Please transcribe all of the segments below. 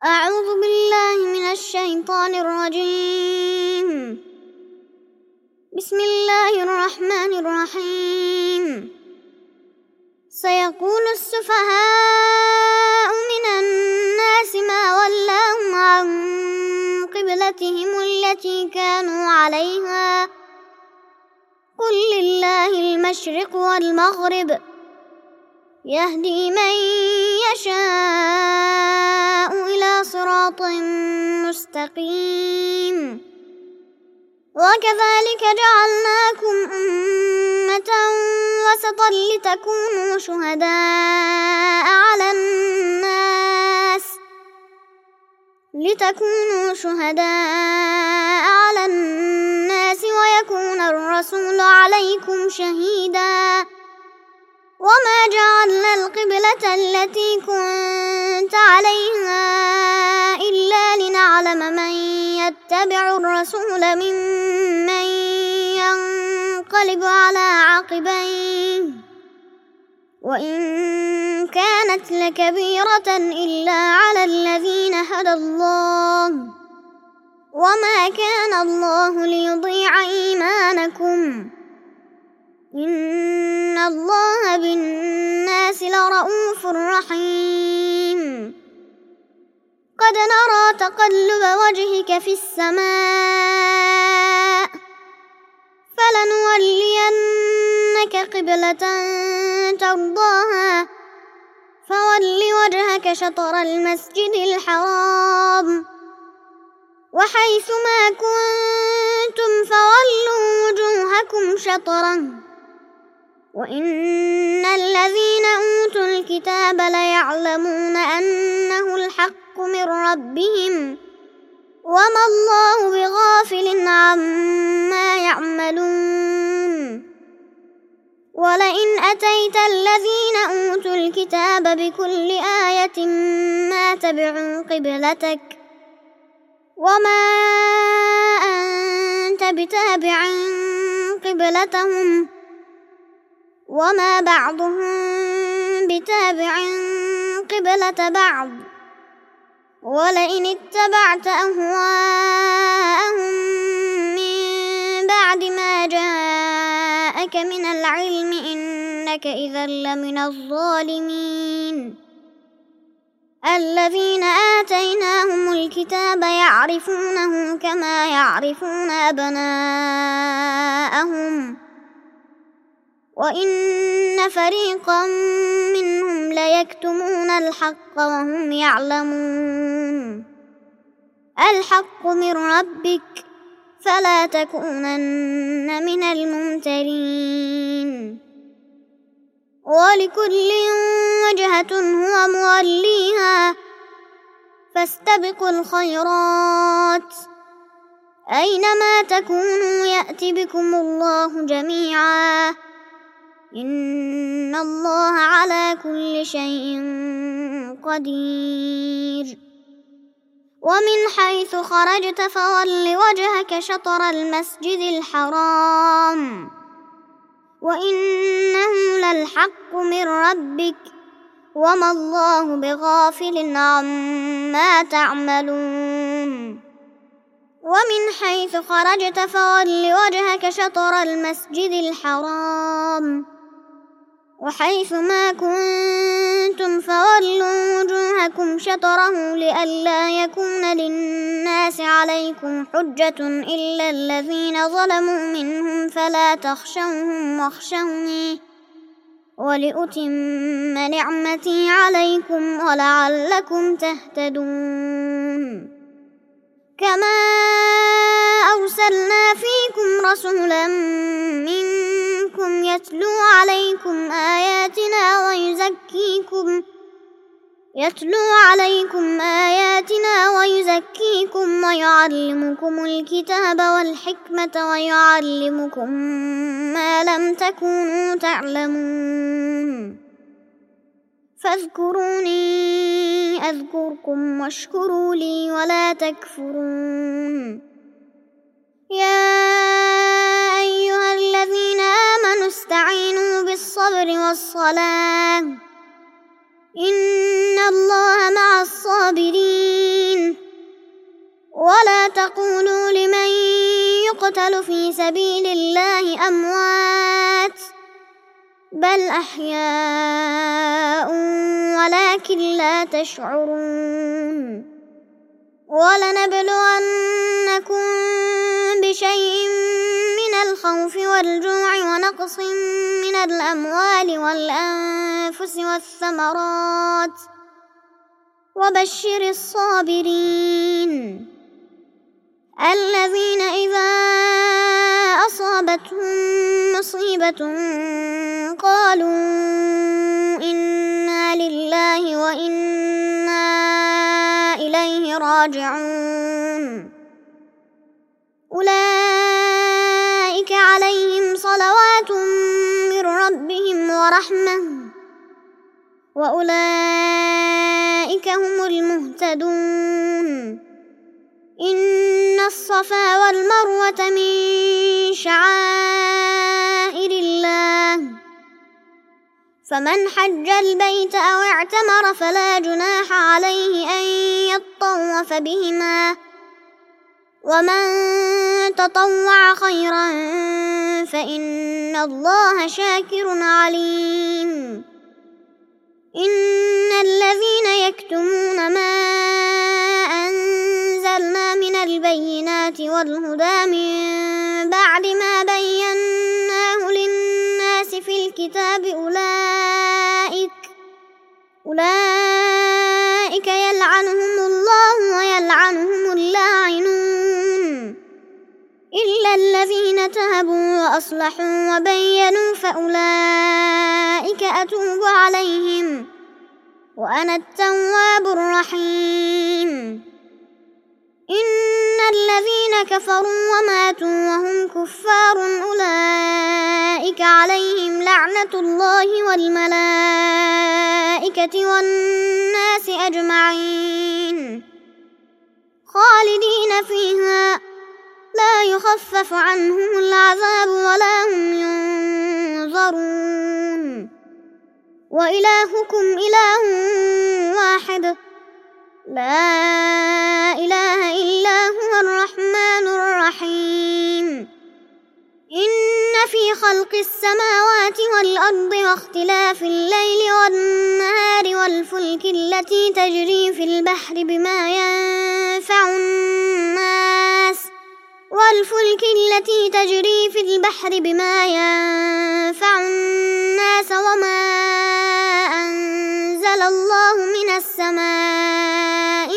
أعوذ بالله من الشيطان الرجيم. بسم الله الرحمن الرحيم. سيقول السفهاء من الناس ما ولاهم عن قبلتهم التي كانوا عليها قل لله المشرق والمغرب يهدي من يشاء إلى صراط مستقيم. وكذلك جعلناكم أمة وسطا لتكونوا شهداء على الناس ويكون الرسول عليكم شهيدا. وما جعلنا القبلة التي كنت عليها إلا لنعلم من يتبع الرسول ممن ينقلب على عقبيه وإن كانت لكبيرة إلا على الذين هدى الله وما كان الله ليضيع إيمانكم إن الله بالناس لرؤوف رحيم. قد نرى تقلب وجهك في السماء فلنولينك قبلة ترضاها فول وجهك شطر المسجد الحرام وحيث ما كنتم فولوا وجوهكم شطره وإن الذين أوتوا الكتاب ليعلمون أنه الحق من ربهم وما الله بغافل عما يعملون. ولئن أتيت الذين أوتوا الكتاب بكل آية ما تبعوا قبلتك وما أنت بتابع قبلتهم وما بعضهم بتابع قبلة بعض. ولئن اتبعت أهواءهم من بعد ما جاءك من العلم إنك إذا لمن الظالمين. الذين آتيناهم الكتاب يعرفونه كما يعرفون أبناءهم وإن فريقا منهم ليكتمون الحق وهم يعلمون. الحق من ربك فلا تكونن من الممترين. ولكل وجهة هو موليها فاستبقوا الخيرات أينما تكونوا يأت بكم الله جميعا إن الله على كل شيء قدير. ومن حيث خرجت فول وجهك شطر المسجد الحرام وإنه للحق من ربك وما الله بغافل عما تعملون. ومن حيث خرجت فول وجهك شطر المسجد الحرام وحيث ما كنتم فولوا وجوهكم شطره لئلا يكون للناس عليكم حجة إلا الذين ظلموا منهم فلا تخشوهم واخشوني ولأتم نعمتي عليكم ولعلكم تهتدون. كما أرسلنا فيكم رسولا منكم يتلو عليكم آياتنا ويزكيكم ويعلمكم الكتاب والحكمة ويعلمكم ما لم تكونوا تعلمون. فاذكروني أذكركم واشكروا لي ولا تكفرون. يا أيها الذين آمنوا استعينوا بالصبر والصلاة إن الله مع الصابرين. تقولوا لمن يقتل في سبيل الله أموات بل أحياء ولكن لا تشعرون ولنبلونكم بشيء من الخوف والجوع ونقص من الأموال والأنفس والثمرات وبشر الصابرين الذين إذا أصابتهم مصيبة قالوا إنا لله وإنا إليه راجعون أولئك عليهم صلوات من ربهم ورحمة وأولئك هم المهتدون إن الصفا والمروة من شعائر الله فمن حج البيت أو اعتمر فلا جناح عليه أن يطوف بهما ومن تطوع خيرا فإن الله شاكر عليم إن الذين يكتمون ما أنزلنا من البينات والهدى من بعد ما بيناه للناس في الكتاب أولئك يلعنهم الله ويلعنهم اللاعنون إلا الذين تابوا وأصلحوا وبينوا فأولئك أتوب عليهم وأنا التواب الرحيم إن الذين كفروا وماتوا وهم كفار أولئك عليهم لعنة الله والملائكة والناس أجمعين خالدين فيها لا يخفف عنهم العذاب ولا هم ينظرون وإلهكم إله واحد لا إله إلا هو الرحمن الرحيم إن في خلق السماوات والأرض واختلاف الليل والنهار والفلك التي تجري في البحر بما ينفع الناس وما أنزل الله من السماء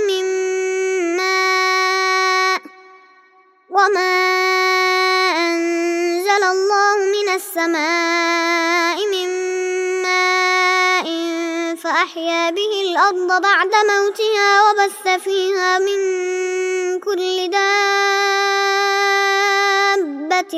من ماء فأحيا به الأرض بعد موتها وبث فيها من كل دابة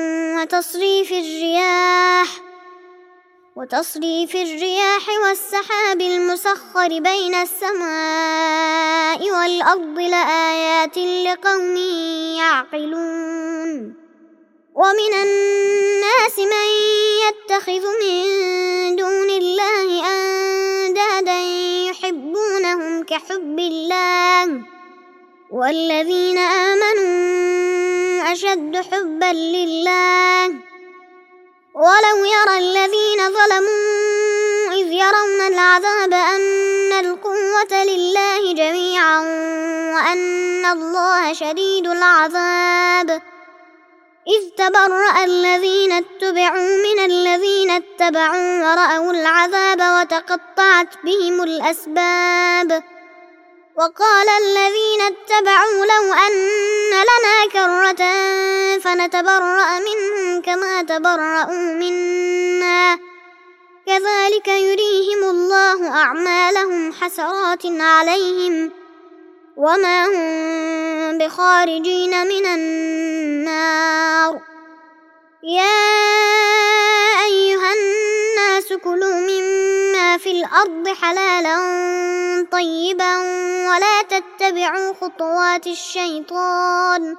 وتصريف الرياح والسحاب المسخر بين السماء والأرض لآيات لقوم يعقلون ومن الناس من يتخذ من دون الله أندادا يحبونهم كحب الله والذين آمنوا أشد حبا لله ولو يرى الذين ظلموا إذ يرون العذاب أن القوة لله جميعا وأن الله شديد العذاب إذ تبرأ الذين اتبعوا من الذين اتبعوا ورأوا العذاب وتقطعت بهم الأسباب وقال الذين اتبعوا لو أن لنا كرة فنتبرأ منهم كما تبرأوا منا كذلك يريهم الله أعمالهم حسرات عليهم وما هم بخارجين من النار يا أيها الناس كلوا مما في الأرض حلالا طيبا ولا تتبعوا خطوات الشيطان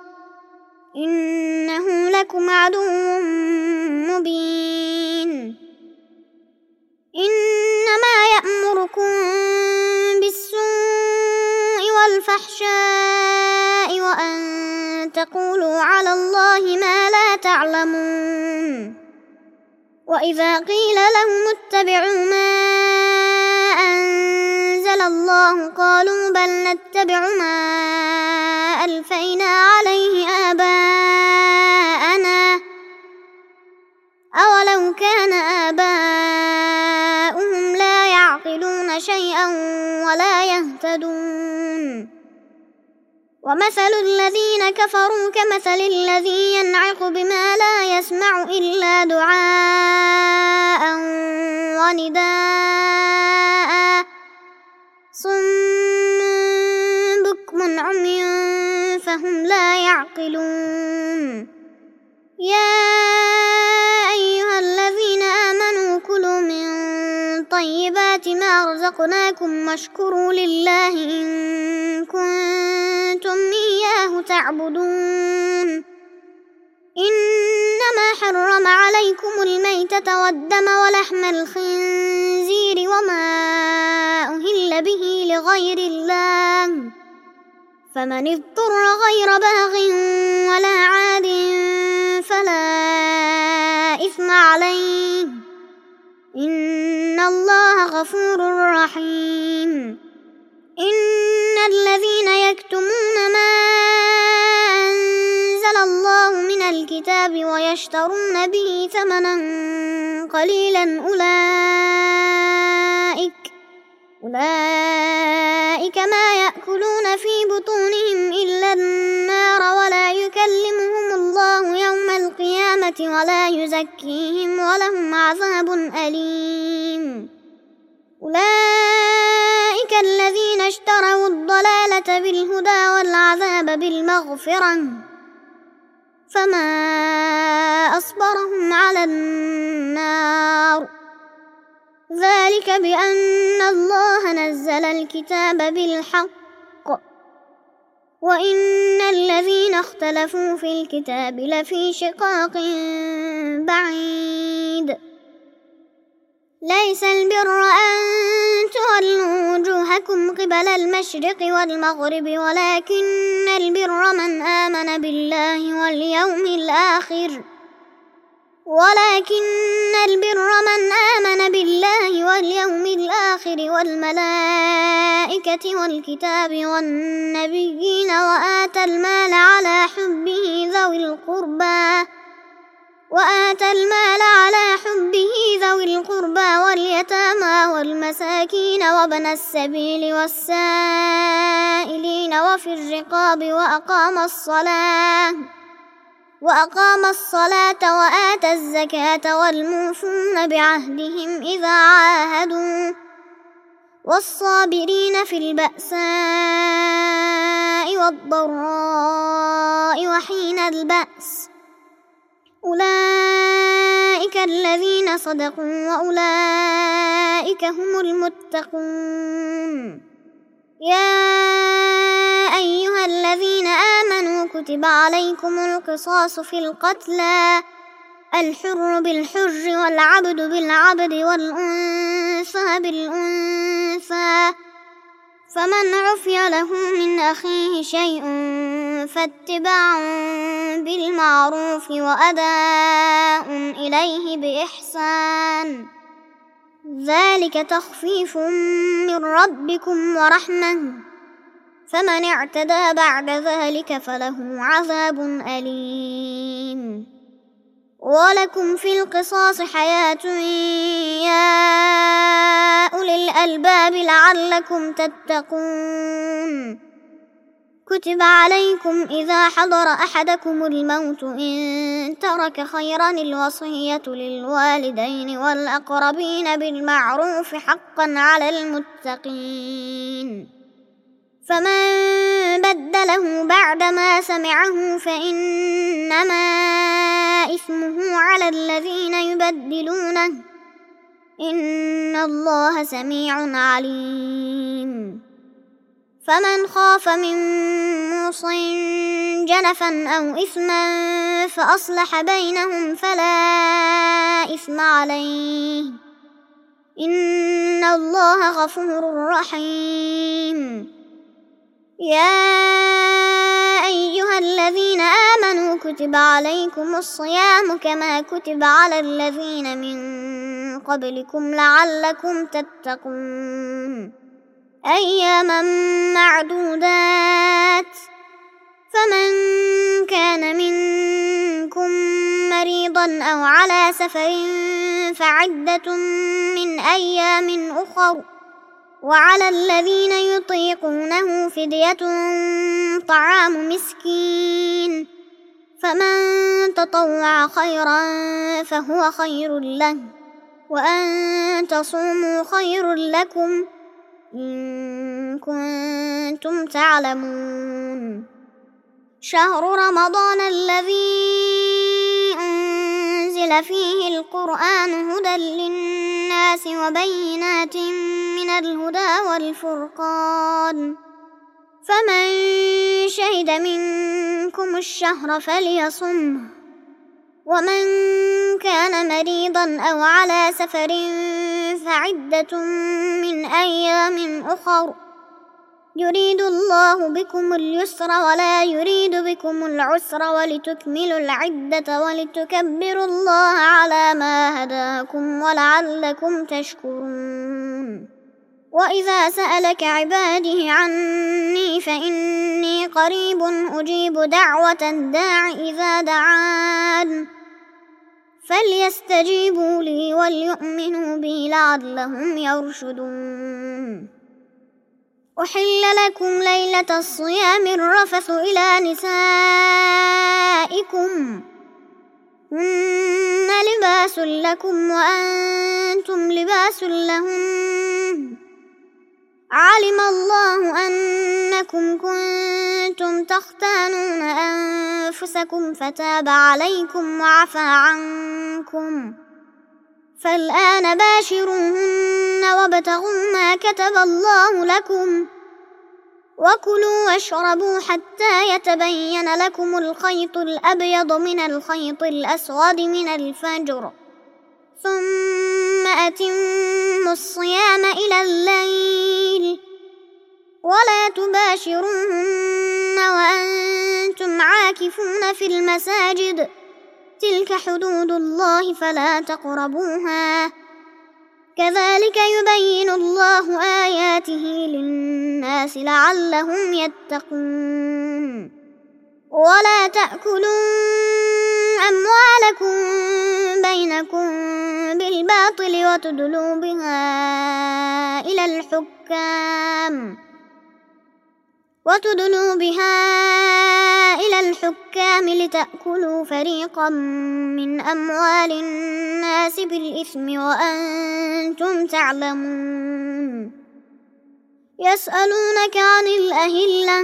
إنه لكم عدو مبين إنما يأمركم بالسوء والفحشاء وأن تقولوا على الله ما لا تعلمون وإذا قيل لهم اتبعوا ما أنزل الله قالوا بل نتبع ما ألفينا عليه آباءنا أولو كان آباؤهم لا يعقلون شيئا ولا يهتدون ومثل الذين كفروا كمثل الذي ينعق بما لا يسمع إلا دعاء ونداء صم بكم عمي فهم لا يعقلون يا أيها الذين آمنوا كلوا من طيبات ما رزقناكم واشكروا لله إن كنتم إياه تعبدون إنما حرم عليكم الميتة والدم ولحم الخنزير وما أهل به لغير الله فمن اضطر غير باغ ولا عاد فلا إثم عليه إن الله غفور رحيم إن الذين يكتمون ما أنزل الله من الكتاب ويشترون به ثمنا قليلا أولئك ما يأكلون في بطونهم إلا النار ولا يكلمهم الله يوم القيامة ولا يزكيهم ولهم عذاب أليم أولئك الذين اشتروا الضلالة بالهدى والعذاب بالمغفرة فما أصبرهم على النار ذلك بأن الله نزل الكتاب بالحق وإن الذين اختلفوا في الكتاب لفي شقاق بعيد ليس البر أن تولوا وجوهكم قبل المشرق والمغرب ولكن البر من آمن بالله واليوم الآخر والملائكة والكتاب والنبيين وآتى المال على حبه ذوي القربى واليتامى والمساكين وابن السبيل والسائلين وفي الرقاب وأقام الصلاة وآتى الزكاة والموفون بعهدهم إذا عاهدوا والصابرين في البأساء والضراء وحين البأس أولئك الذين صدقوا وأولئك هم المتقون يا أيها الذين آمنوا كتب عليكم القصاص في القتلى الحر بالحر والعبد بالعبد والأنثى بالأنثى فمن عفي له من أخيه شيء فاتباع بالمعروف وأداء إليه بإحسان ذلك تخفيف من ربكم ورحمة فمن اعتدى بعد ذلك فله عذاب أليم ولكم في القصاص حياة يا أولي الألباب لعلكم تتقون كتب عليكم إذا حضر أحدكم الموت إن ترك خيرا الوصية للوالدين والأقربين بالمعروف حقا على المتقين فمن بدله بعدما سمعه فإنما إثمه على الذين يبدلونه إن الله سميع عليم فمن خاف من موص جنفا أو إثما فأصلح بينهم فلا إثم عليه إن الله غفور رحيم يا أيها الذين آمنوا كتب عليكم الصيام كما كتب على الذين من قبلكم لعلكم تتقون أياما معدودات فمن كان منكم مريضا أو على سفر فعدة من أيام أخر وعلى الذين يطيقونه فدية طعام مسكين فمن تطوع خيرا فهو خير له وأن تصوموا خير لكم إن كنتم تعلمون شهر رمضان الذي أنزل فيه القرآن هدى للناس وبينات من الهدى والفرقان فمن شهد منكم الشهر فليصمه ومن كان مريضا أو على سفر فعدة من أيام أخر يريد الله بكم اليسر ولا يريد بكم العسر ولتكملوا العدة ولتكبروا الله على ما هداكم ولعلكم تشكرون وإذا سألك عبادي عني فإني قريب أجيب دعوة الداع إذا دعان فليستجيبوا لي وليؤمنوا بي لعلهم يرشدون أحل لكم ليلة الصيام الرفث إلى نسائكم هن لباس لكم وأنتم لباس لهم علم الله أنكم كنتم تختانون أنفسكم فتاب عليكم وعفى عنكم فالآن باشروهن وابتغوا ما كتب الله لكم وكلوا واشربوا حتى يتبين لكم الخيط الأبيض من الخيط الأسود من الفجر ثم أتموا الصيام إلى الليل ولا تباشروهن وأنتم عاكفون في المساجد تلك حدود الله فلا تقربوها كذلك يبين الله آياته للناس لعلهم يتقون ولا تأكلوا أموالكم بينكم بالباطل وتدلوا بها إلى الحكام لتأكلوا فريقا من أموال الناس بالإثم وأنتم تعلمون يسألونك عن الأهلة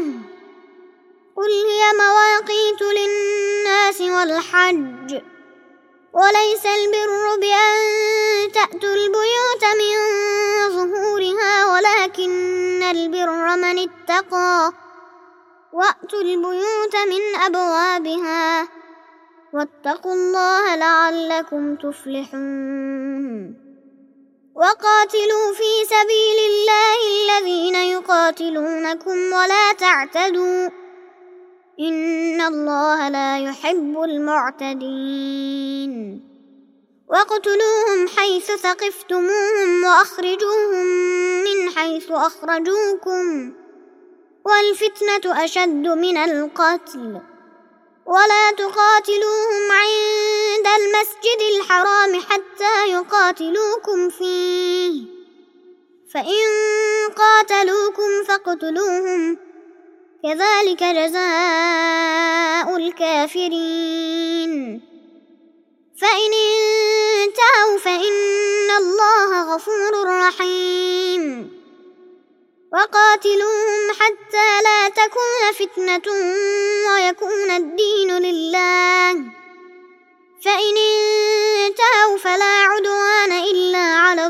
قل هي مواقيت للناس والحج وليس البر بأن تأتوا البيوت من ظهورها ولكن البر من اتقى وأتوا البيوت من أبوابها واتقوا الله لعلكم تفلحون وقاتلوا في سبيل الله الذين يقاتلونكم ولا تعتدوا إن الله لا يحب المعتدين واقتلوهم حيث ثقفتموهم وأخرجوهم من حيث أخرجوكم والفتنة أشد من القتل ولا تقاتلوهم عند المسجد الحرام حتى يقاتلوكم فيه فإن قاتلوكم فاقتلوهم كذلك جزاء الكافرين فإن انتهوا فإن الله غفور رحيم وقاتلوهم حتى لا تكون فتنة ويكون الدين لله فإن انتهوا فلا عدوان إلا على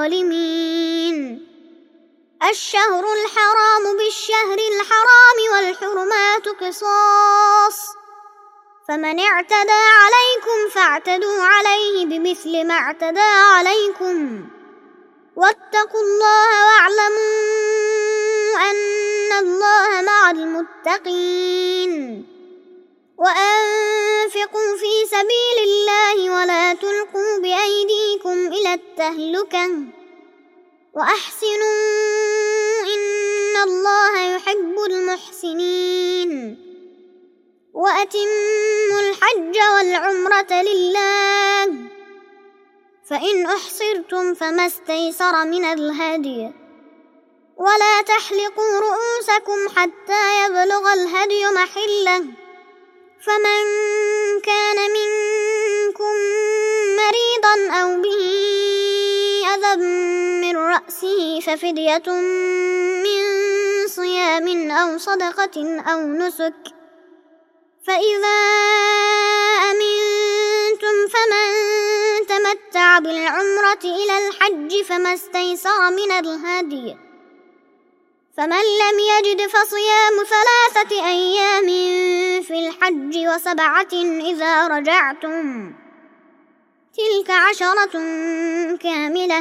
الظالمين الشهر الحرام بالشهر الحرام والحرمات قصاص فمن اعتدى عليكم فاعتدوا عليه بمثل ما اعتدى عليكم واتقوا الله واعلموا أن الله مع مع المتقين وأنفقوا في سبيل الله ولا تلقوا بأيديكم إلى التهلكة وأحسنوا إن الله يحب المحسنين وأتموا الحج والعمرة لله فإن أحصرتم فما استيسر من الهدي ولا تحلقوا رؤوسكم حتى يبلغ الهدي محله فمن كان منكم مريضا أو به أذى من رأسه ففدية من صيام أو صدقة أو نسك فإذا أمنتم فمن تمتع بالعمرة إلى الحج فما استيسر من الهدي فمن لم يجد فصيام 3 أيام في الحج و7 إذا رجعتم تلك 10 كاملة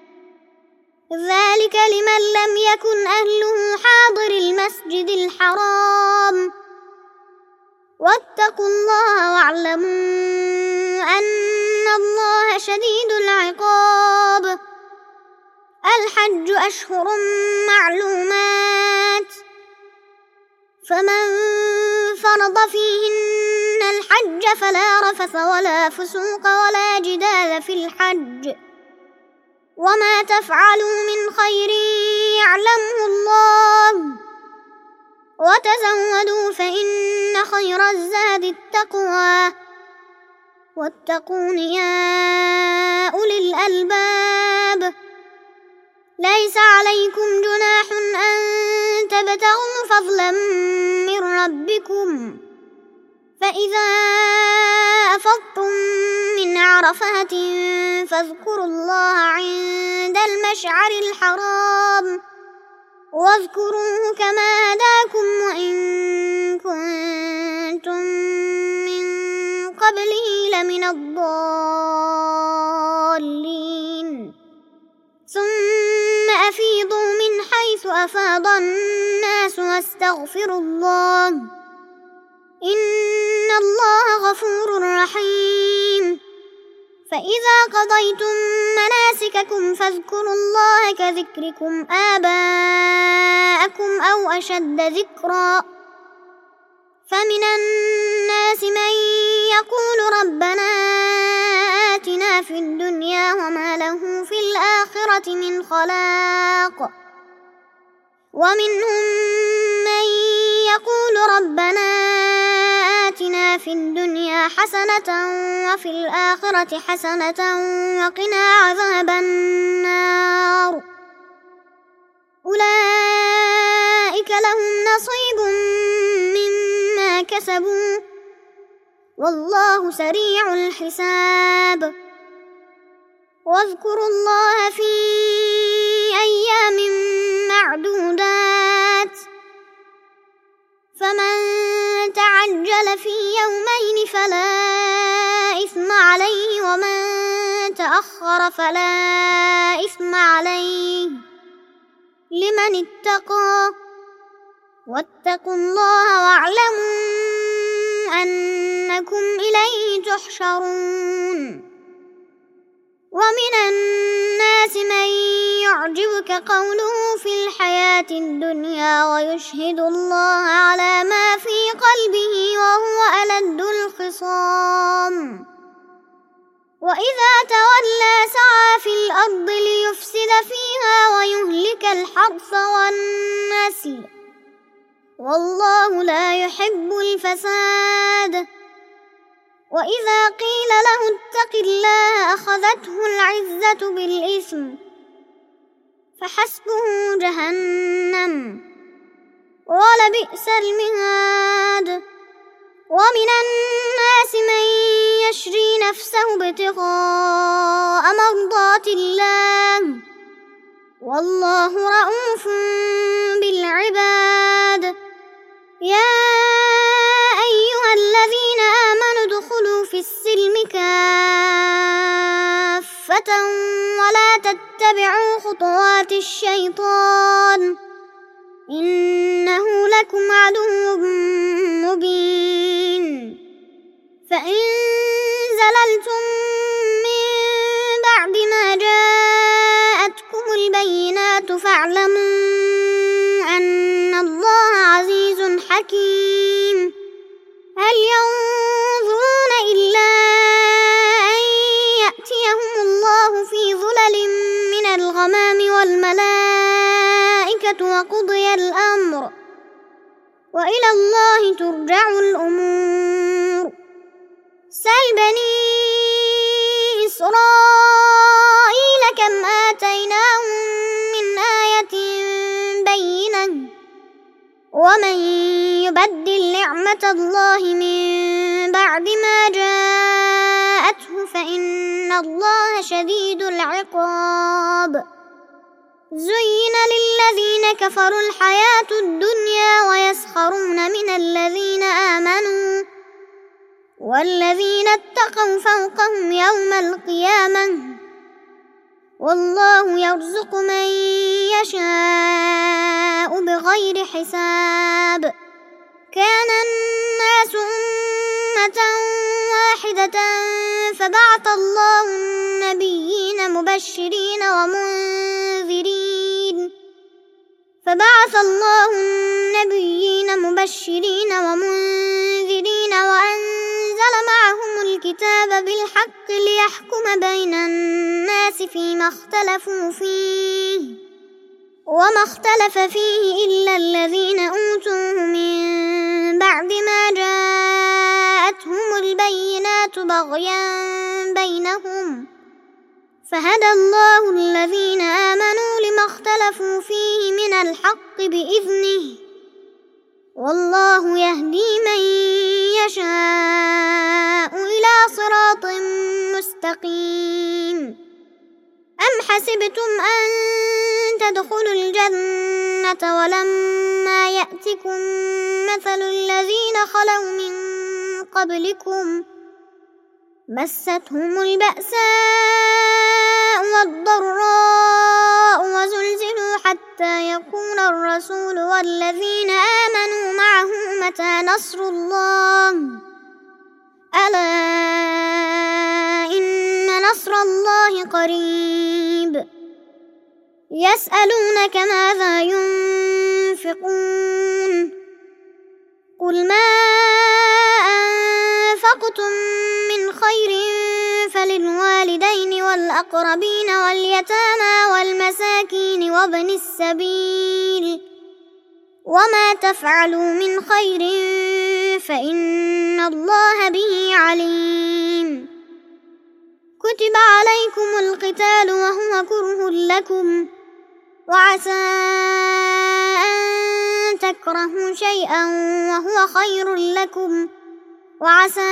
ذلك لمن لم يكن أهله حاضر المسجد الحرام واتقوا الله واعلموا أن الله شديد العقاب الحج أشهر معلومات فمن فرض فيهن الحج فلا رفث ولا فسوق ولا جدال في الحج وما تفعلوا من خير يعلمه الله وتزودوا فإن خير الزاد التقوى واتقون يا أولي الألباب ليس عليكم جناح أن تبتغوا فضلا من ربكم فإذا أفضتم من عرفات فاذكروا الله عند المشعر الحرام واذكروه كما هداكم وإن كنتم من قبله لمن الضالين ثم أفيضوا من حيث أفاض الناس واستغفروا الله إن الله غفور رحيم فإذا قضيتم مناسككم فاذكروا الله كذكركم آباءكم أو أشد ذكرا فمن الناس من يقول ربنا آتنا في الدنيا وما له في الآخرة من خلاق ومنهم من يقول ربنا آتنا في الدنيا حسنة وفي الآخرة حسنة وقنا عذاب النار أولئك لهم نصيب مما كسبوا والله سريع الحساب واذكروا الله في أيام معدودات فمن تعجل في يومين فلا إثم عليه ومن تأخر فلا إثم عليه لمن اتقى واتقوا الله واعلموا أنكم إليه تحشرون ومن الناس من يعجبك قوله في الحياة الدنيا ويشهد الله على ما في قلبه وهو ألد الخصام وإذا تولى سعى في الأرض ليفسد فيها ويهلك الحرث والنسل والله لا يحب الفساد وإذا قيل له اتق الله أخذته العزة بالإثم فحسبه جهنم ولبئس المهاد ومن الناس من يشري نفسه ابتغاء مرضات الله والله رؤوف بالعباد يا أيها الذين آمنوا ادخلوا في السلم كافة ولا تتبعوا خطوات الشيطان إنه لكم عدو مبين فإن زللتم من بعد ما جاءتكم البينات فاعلموا أن الله عزيز حكيم هل ينظرون إلا أن يأتيهم الله في ظلل من الغمام والملائكة وقضي الأمر وإلى الله ترجع الأمور سل بني إسرائيل كم آتيناهم من آية بينة ومن يبدل نعمة الله من بعد ما جاءته فإن الله شديد العقاب زين للذين كفروا الحياة الدنيا ويسخرون من الذين آمنوا والذين اتقوا فوقهم يوم القيامة والله يرزق من يشاء بغير حساب كان الناس أمة واحدة فبعث الله النبيين مبشرين ومنذرين وأنزل معهم الكتاب بالحق ليحكم بين الناس فيما اختلفوا فيه وما اختلف فيه إلا الذين أوتوه من بعد ما جاءتهم البينات بغيا بينهم فهدى الله الذين آمنوا لما اختلفوا فيه من الحق بإذنه والله يهدي من يشاء إلى صراط مستقيم أم حسبتم أن تدخلوا الجنة ولما يأتكم مثل الذين خلوا من قبلكم مستهم البأساء والضراء وزلزلوا حتى يقول الرسول والذين آمنوا معه متى نصر الله ألا إن نصر الله قريب يسألونك ماذا ينفقون قل ما أنفقتم من خير فللوالدين والأقربين واليتامى والمساكين وابن السبيل وما تفعلوا من خير فإن الله به عليم كتب عليكم القتال وهو كره لكم وعسى أن تكرهوا شيئا وهو خير لكم وعسى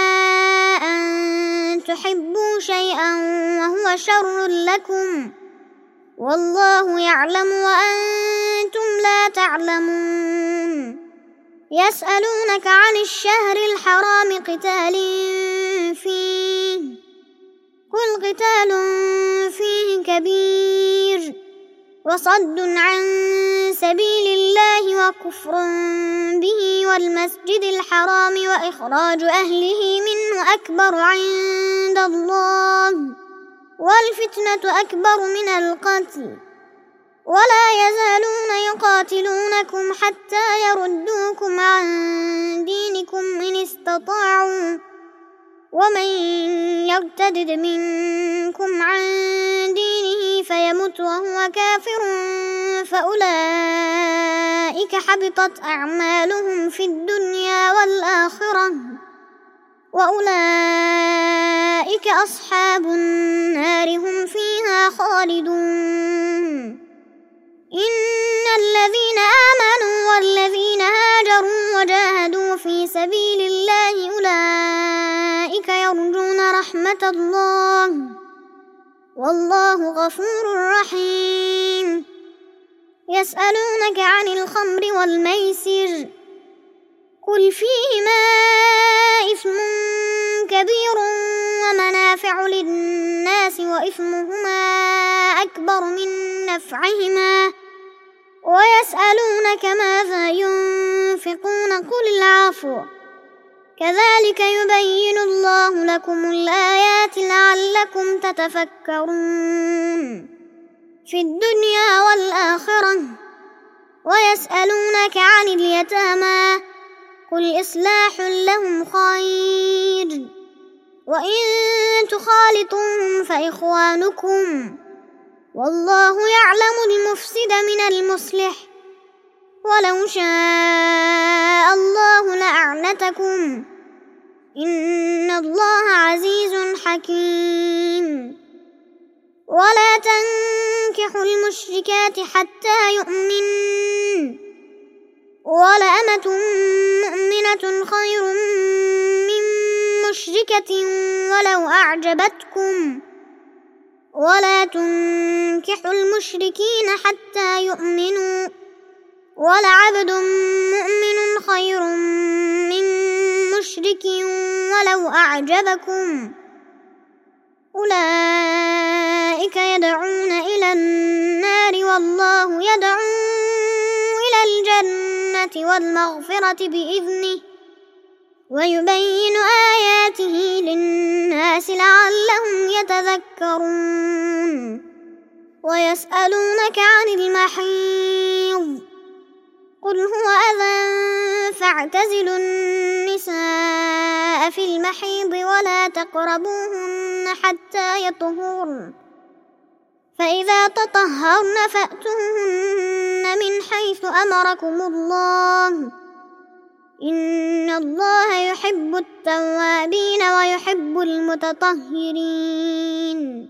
أن تحبوا شيئا وهو شر لكم والله يعلم وأنتم لا تعلمون يسألونك عن الشهر الحرام قتال فيه قل قتال فيه كبير وصد عن سبيل الله وكفر به والمسجد الحرام وإخراج أهله منه أكبر عند الله والفتنة أكبر من القتل ولا يزالون يقاتلونكم حتى يردوكم عن دينكم إن استطاعوا ومن يرتد منكم عن دينه فيمت وهو كافر فأولئك حبطت أعمالهم في الدنيا والآخرة وأولئك أصحاب النار هم فيها خالدون إن الذين آمنوا والذين هاجروا وجاهدوا في سبيل الله أولئك يرجون رحمة الله والله غفور رحيم يسألونك عن الخمر والميسر قل فيهما إثم كبير ومنافع للناس وإثمهما أكبر من نفعهما ويسألونك ماذا ينفقون قل العفو كذلك يبين الله لكم الآيات لعلكم تتفكرون في الدنيا والآخرة. ويسألونك عن اليتامى قل إصلاح لهم خير وإن تخالطوهم فإخوانكم والله يعلم المفسد من المصلح ولو شاء الله لأعنتكم إن الله عزيز حكيم. ولا تنكحوا المشركات حتى يؤمنن ولأمة مؤمنة خير من مشركة ولو أعجبتكم ولا تنكحوا المشركين حتى يؤمنوا ولعبد مؤمن خير من مشرك ولو أعجبكم أولئك يدعون إلى النار والله يدعو إلى الجنة والمغفرة بإذنه ويبين آياته للناس لعلهم يتذكرون. ويسألونك عن المحيض قل هو أذى فاعتزلوا النساء في المحيض ولا تقربوهن حتى يطهرن فإذا تطهرن فأتوهن من حيث أمركم الله إن الله يحب التوابين ويحب المتطهرين.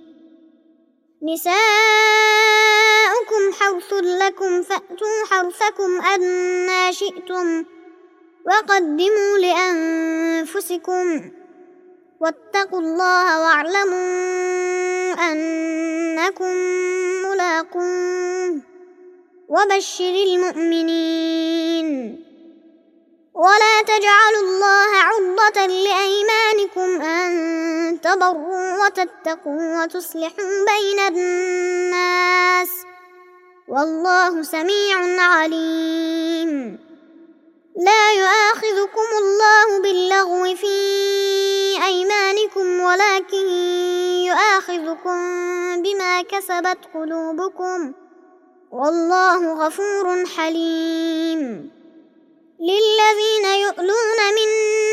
نساؤكم حرث لكم فأتوا حرثكم أنى شئتم وقدموا لأنفسكم واتقوا الله واعلموا أنكم ملاقوه وبشر المؤمنين. ولا تجعلوا الله عرضة لأيمانكم أن تبروا وتتقوا وتصلحوا بين الناس والله سميع عليم. لا يؤاخذكم الله باللغو في أيمانكم ولكن يؤاخذكم بما كسبت قلوبكم والله غفور حليم. للذين يؤلون من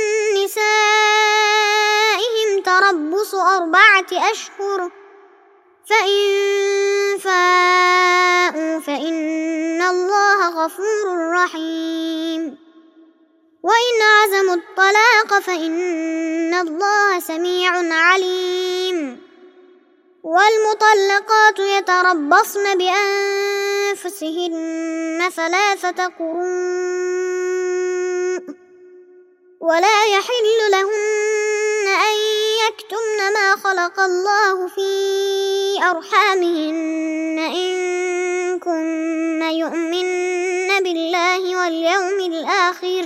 نسائهم تربص 4 أشهر فإن فاءوا فإن الله غفور رحيم. وإن عزموا الطلاق فإن الله سميع عليم. والمطلقات يتربصن بأنفسهن 3 قروء ولا يحل لهن أن يكتمن ما خلق الله في أرحامهن إن كن يؤمن بالله واليوم الآخر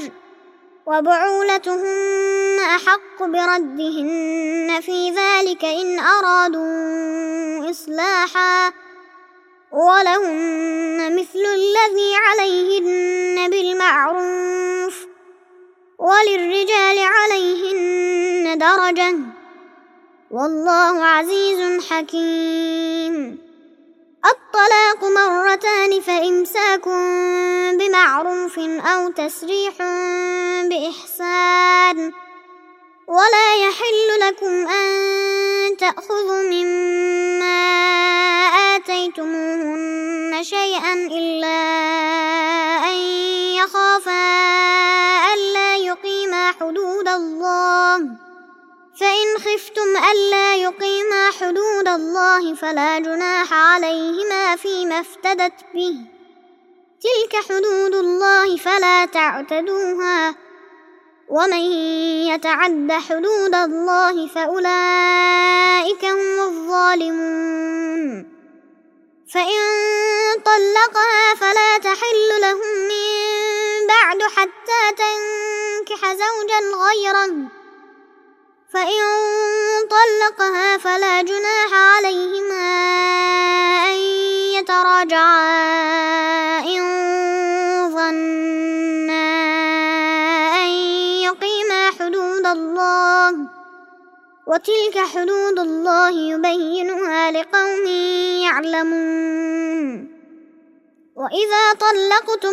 وبعولتهن أحق بردهن في ذلك إن أرادوا إصلاحا ولهن مثل الذي عليهن بالمعروف وللرجال عليهن درجة والله عزيز حكيم. الطلاق 2 فإمساك بمعروف أو تسريح بإحسان ولا يحل لكم أن تأخذوا مما آتيتموهن شيئا إلا أن يخافا ألا يقيما حدود الله فإن خفتم ألا يقيما حدود الله فلا جناح عليهما فيما افتدت به تلك حدود الله فلا تعتدوها ومن يتعد حدود الله فأولئك هم الظالمون. فإن طلقها فلا تحل له من بعد حتى تنكح زوجا غيره فإن طلقها فلا جناح عليهما أن يتراجعا إن وتلك حدود الله يبينها لقوم يعلمون. وإذا طلقتم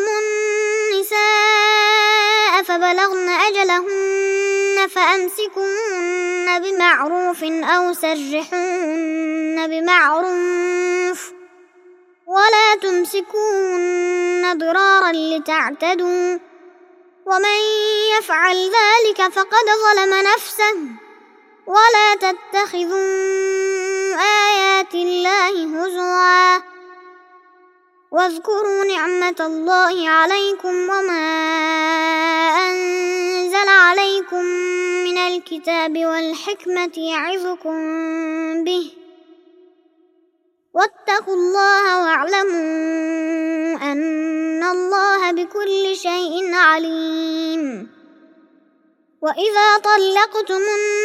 النساء فبلغن أجلهن فأمسكوهن بمعروف أو سرحوهن بمعروف ولا تمسكوهن ضرارا لتعتدوا، ومن يفعل ذلك فقد ظلم نفسه. ولا تتخذوا آيات الله هزوا، واذكروا نعمة الله عليكم وما أنزل عليكم من الكتاب والحكمة يعظكم به، واتقوا الله واعلموا أن الله بكل شيء عليم. وإذا طلقتم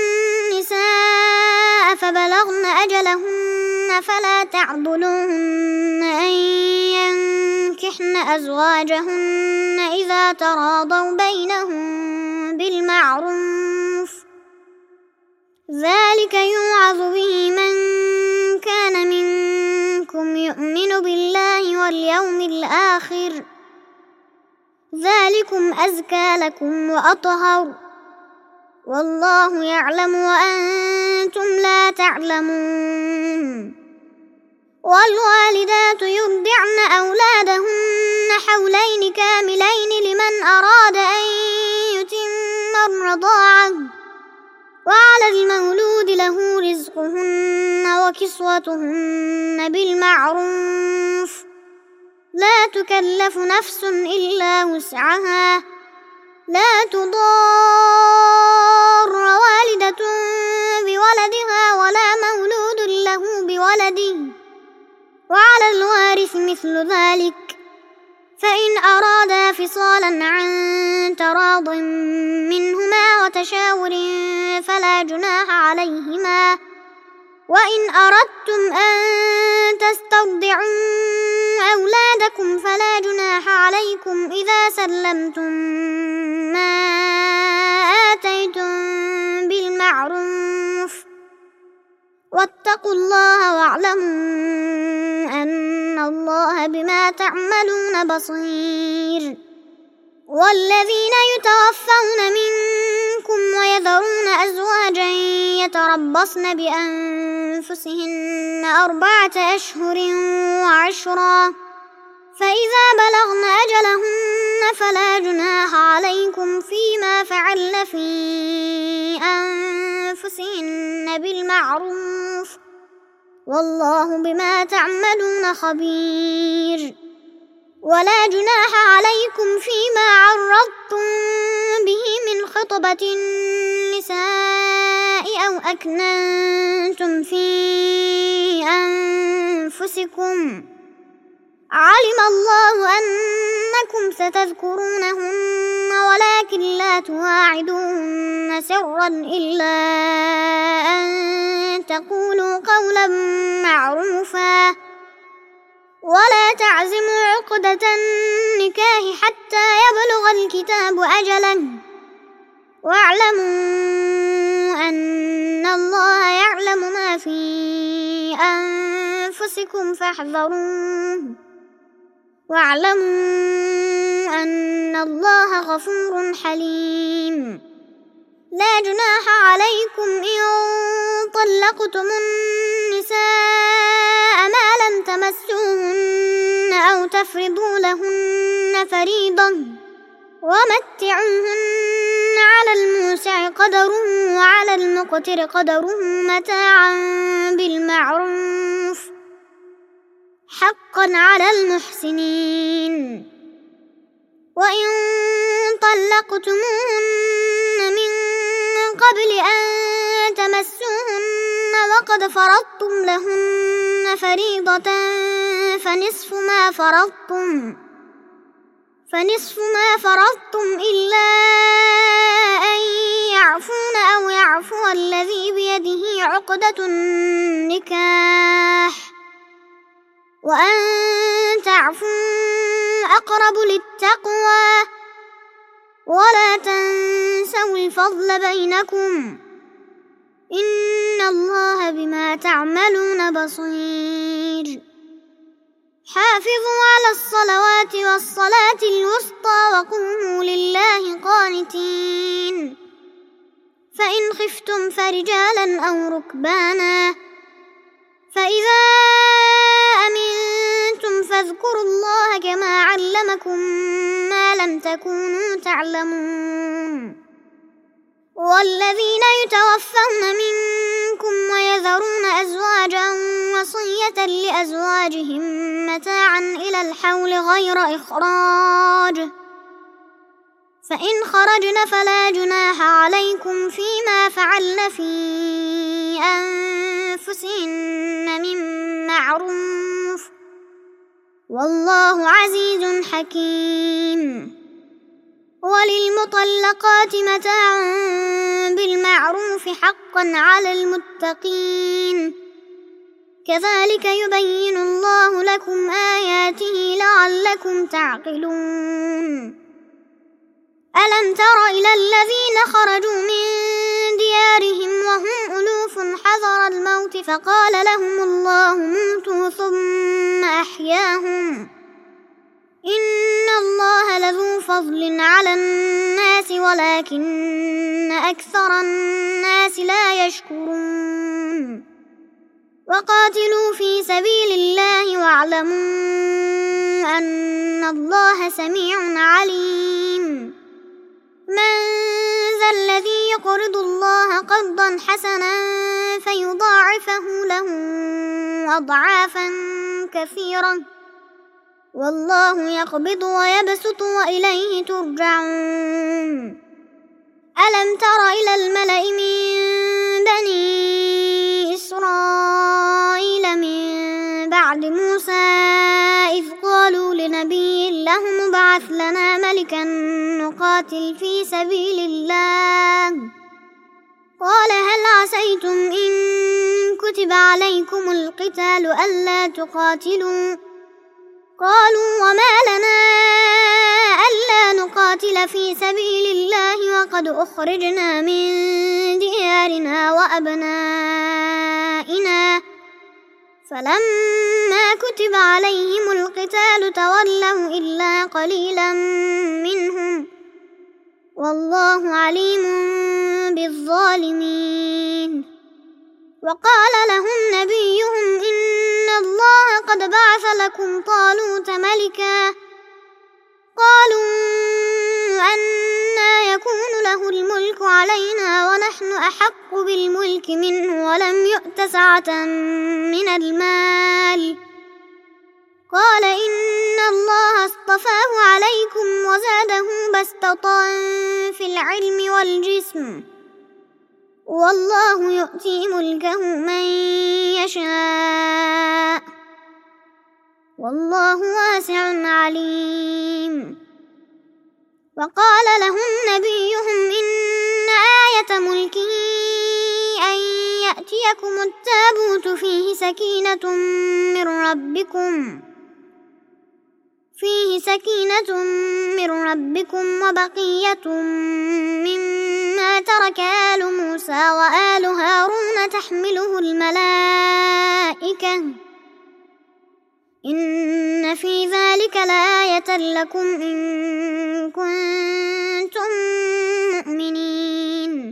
النساء فبلغن أجلهن فلا تعضلوهن أن ينكحن أزواجهن إذا تراضوا بينهم بالمعروف، ذلك يوعظ به من كان منكم يؤمن بالله واليوم الآخر، ذلكم أزكى لكم وأطهر، والله يعلم وأنتم لا تعلمون. والوالدات يرضعن أولادهن حولين كاملين لمن أراد أن يتم الرضاعة، وعلى المولود له رزقهن وكسوتهن بالمعروف، لا تكلف نفس إلا وسعها، لا تضار والدة بولدها ولا مولود له بولده، وعلى الوارث مثل ذلك، فإن أرادا فصالا عن تراض منهما وتشاور فلا جناح عليهما. وإن أردتم أن تسترضعوا أولادكم فلا جناح عليكم إذا سلمتم ما آتيتم بالمعروف، واتقوا الله واعلموا أن الله بما تعملون بصير. والذين يتوفون منكم ويذرون أزواجا يتربصن بأنفسهن 4 أشهر وعشرا، فإذا بلغن أجلهن فلا جناح عليكم فيما فعلن في أنفسهن بالمعروف، والله بما تعملون خبير. ولا جناح عليكم فيما عرضتم به من خطبة النساء أو أكننتم في أنفسكم، علم الله أنكم ستذكرونهن ولكن لا تواعدوهن سرا إلا أن تقولوا قولا معروفا، ولا تعزموا عقدة النكاح حتى يبلغ الكتاب أجله، واعلموا أن الله يعلم ما في أنفسكم فاحذروه، واعلموا أن الله غفور حليم. لا جناح عليكم إن طلقتم النساء ما لم تمسوهن أو تفرضوا لهن فريضة، ومتعوهن على الموسع قدره وعلى المقتر قدره متاعا بالمعروف، حقا على المحسنين. وإن طلقتموهن من قبل أن تمسوهن وقد فرضتم لهن فريضة فنصف ما فرضتم إلا أن يعفون أو يعفو الذي بيده عقدة النكاح، وأن تعفوا أقرب للتقوى، ولا تنسوا الفضل بينكم، إن الله بما تعملون بصير حافظوا على الصلوات والصلاة الوسطى وقوموا لله قانتين فإن خفتم فرجالا أو ركبانا فإذا أمنتم فاذكروا الله كما علمكم ما لم تكونوا تعلمون والذين يتوفون منكم ويذرون أزواجا وصية لأزواجهم متاعا إلى الحول غير إخراج فإن خرجن فلا جناح عليكم فيما فعلن في أنفسهن من معروف والله عزيز حكيم وللمطلقات متاع بالمعروف حقا على المتقين كذلك يبين الله لكم آياته لعلكم تعقلون ألم تر إلى الذين خرجوا من ديارهم وهم ألوف حذر الموت فقال لهم الله موتوا ثم أحياهم إن الله لذو فضل على الناس ولكن أكثر الناس لا يشكرون وقاتلوا في سبيل الله واعلموا أن الله سميع عليم من ذا الذي يقرض الله قرضا حسنا فيضاعفه له أضعافا كثيرة والله يقبض ويبسط وإليه ترجعون ألم تر إلى الملأ من بني إسرائيل من بعد موسى إذ قالوا لنبي له ابعث لنا ملكا نقاتل في سبيل الله قال هل عسيتم إن كتب عليكم القتال ألا تقاتلوا قالوا وما لنا ألا نقاتل في سبيل الله وقد أخرجنا من ديارنا وأبنائنا فلما كتب عليهم القتال تولوا إلا قليلا منهم والله عليم بالظالمين وقال لهم نبيهم إن الله قد بعث لكم طالوت ملكا قالوا أنى يكون له الملك علينا ونحن أحق بالملك منه ولم يؤت سعة من المال قال إن الله اصطفاه عليكم وزاده بسطة في العلم والجسم والله يؤتي ملكه من يشاء والله واسع عليم وقال لهم نبيهم إن آية ملكه أن يأتيكم التابوت فيه سكينة من ربكم وبقية مما ترك آل موسى وآل هارون تحمله الملائكة إن في ذلك لآية لكم إن كنتم مؤمنين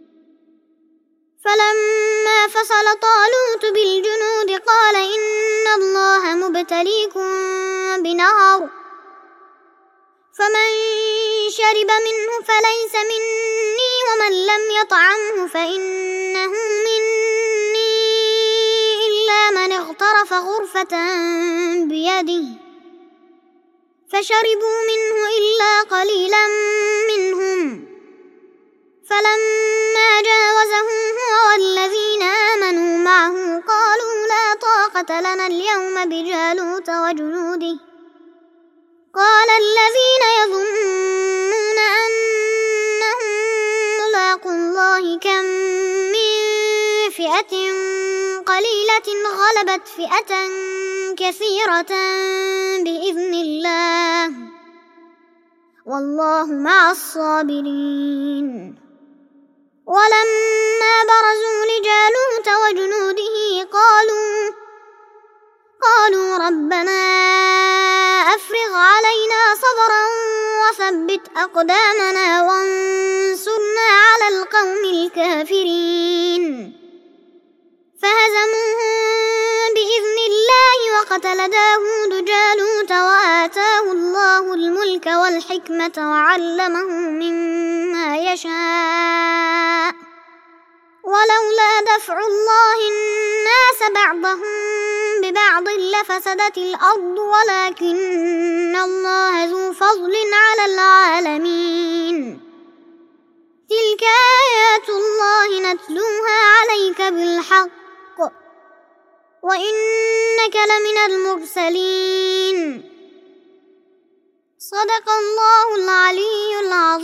فلما فصل طالوت بالجنود قال إن الله مبتليكم بنهر فمن شرب منه فليس مني ومن لم يطعمه فإنه مني إلا من اغترف غرفة بيده فشربوا منه إلا قليلا منهم فلما جاوزه هو والذين آمنوا معه قالوا لا طاقة لنا اليوم بجالوت وجنوده قال الذين يظنون أنهم ملاقو الله كم من فئة قليلة غلبت فئة كثيرة بإذن الله والله مع الصابرين ولما برزوا لجالوت وجنوده قالوا ربنا أفرغ علينا صبرا وثبت أقدامنا وانصرنا على القوم الكافرين فهزموهم بإذن الله وقتل داود جالوت وآتاه الله الملك والحكمة وعلمه مما يشاء ولولا دفع الله الناس بعضهم ببعض لفسدت الأرض ولكن الله ذو فضل على العالمين تلك آيات الله نتلوها عليك بالحق وإنك لمن المرسلين صدق الله العلي العظيم.